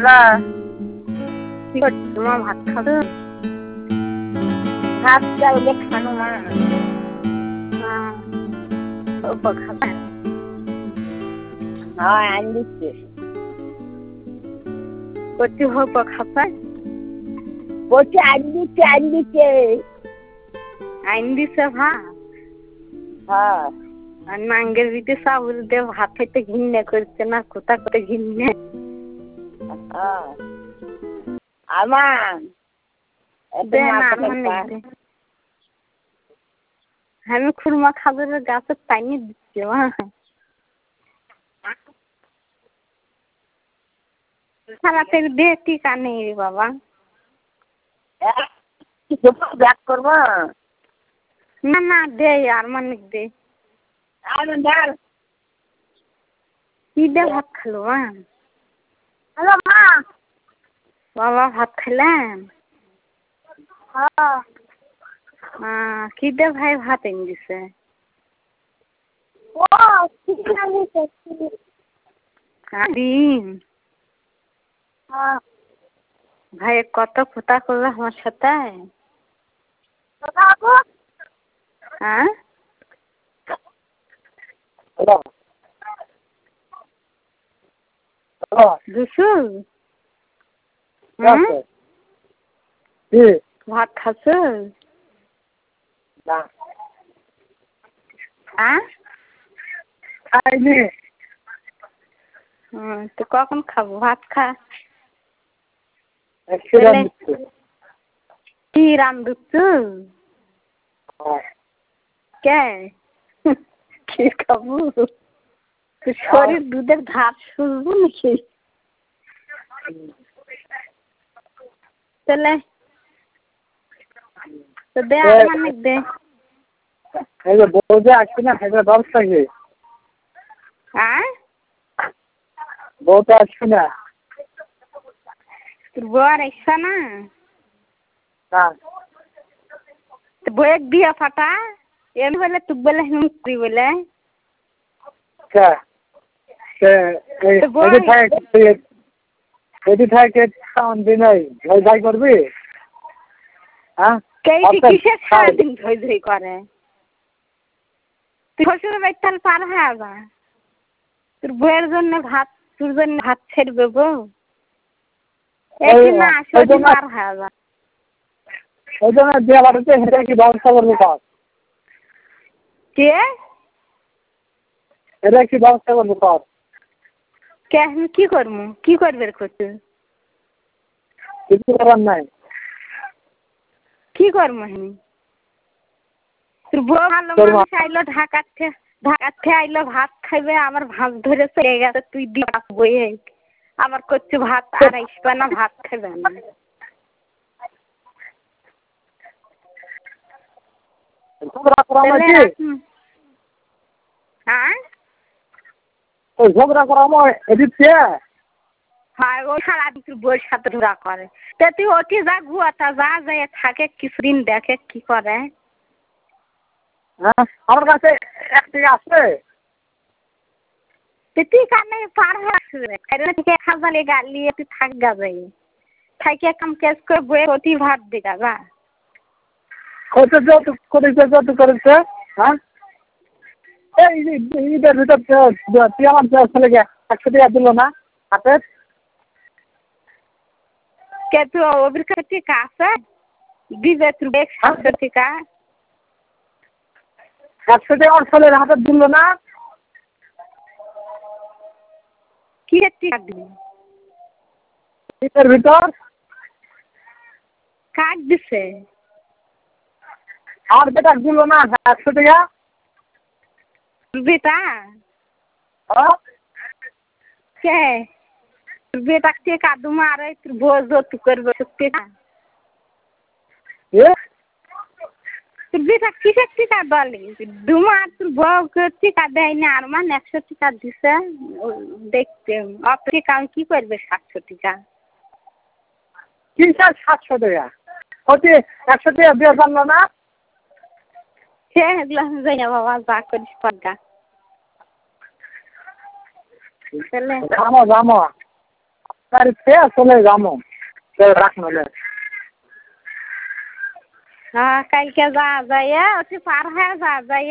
Hello, কি করছো মা? ভাত খাবে? ভাত চাইলে খানো মা। অল্প খাবে? হ্যাঁ, আইন দিচ্ছে। কচি অল্প খাবে? বলছি আইন দিচ্ছে, আইন দিচ্ছে। আইন দিছে ভাত? হ্যাঁ। আর নাঙ্গের দিতে চাউল দিয়ে ভাত খেতে ঘৃণা করছে না? কোথা করে ঘৃণা? হ্যাঁ। আমার আমি খুরমা খাবারের গাছের পানি দিচ্ছি মা। সারা থেকে দিয়ে টিকা নেই রে বাবা। ব্যাক করবো না না দে আর মানিক দে। কি দিয়ে ভাত খেলো মা? হ্যালো মা। বাবা ভাত খেলেন? কি দিয়ে ভাই ভাত এনে দিছে? ডিম? ভাই কত কথা করলো আমার সাথে? হ্যাঁ দুশো ভাত খাচ্ছ? খাইনি। তো কখন খাবো? ভাত খা। কি রাম দুচ্ছু? কে কি খাবো? শরীর দুধের ধাপ শুনবো নাকি? চলে তো দে আর মানিক দে। বউটা আসছে না, সেটা ব্যবস্থা কি? বউটা আসছে না। তোর বউ আর আসছে না? না। বউয়ের বিয়ে ফাটা এমনি বলে তুই বলে তুই বলে করবি? কিসের সারাদিন ধৈ ধৈ করে? তুই শ্বশুর বাড়ি পার হয়ে যা। তোর বউয়ের জন্য ভাত, তোর জন্য ভাত ছেড়বে বউ? না আসলে পার হয়ে যা। ওই জন্য বিয়ে বাড়িতে সেটা কি ব্যবস্থা করবো? কে এটা কি ব্যবস্থা করবো? কে আমি কি করবো? কি করবে করতে? কিছু করার নাই। কি করবো আমি? তোর বউ ভালো মানুষ আইলো ঢাকাতে আইলো ভাত খাইবে, আমার ভাত ধরে চলে গেছে, তুই দিয়ে বইয়ে আবার করছে ভাত আর আসবে না, ভাত খাইবে না। ঝগড়া করা হ্যাঁ ও সারাদিন তোর বউয়ের সাথে ঝগড়া করে। তা তুই ওটি যা গুয়াটা যা যায় থাকে কিছুদিন দেখে কি করে। আমার কাছে একটি আছে। তুই কানে পার হয়ে খাজালে গালিয়ে তুই থাক গা যাই থাকি কাম কাজ করে বইয়ে অতি ভাত দিগা যা। কত যৌতুক করেছে? হ্যাঁ এই ঈদের ভিতর তুই আমার ছেলেকে 100 টাকা দিল না হাতে? কে তুই ওদের কাছে টিকা আছে? দিবে তোর 700 টাকা। 100 টাকা আমার ছেলের হাতে দিল না? কি টিকা দিবি? ঈদের ভিতর কাক দিছে? আর বেটা দিল না 100 টাকা? বেটা কে বেটা টিকা দুমা আর তোর বউ যৌতুক করবে টিকা? তোর বেটা কিসের টিকা বলি? দুমা তোর বউকে টিকা দেয় না, আর মান 100 টাকা দিছে দেখতে। অত টিকা কি করবে? 700 টাকা কিসের 700 টাকা? ওতে 100 টাকা দিয়ে জানলো না? সে এগুলো যাই না বাবা, যা করিস পর্দা জামো বাড়িতে চলে যাবো রাখ নলে। হ্যাঁ কালকে যা যায় পার হয়ে যা যায়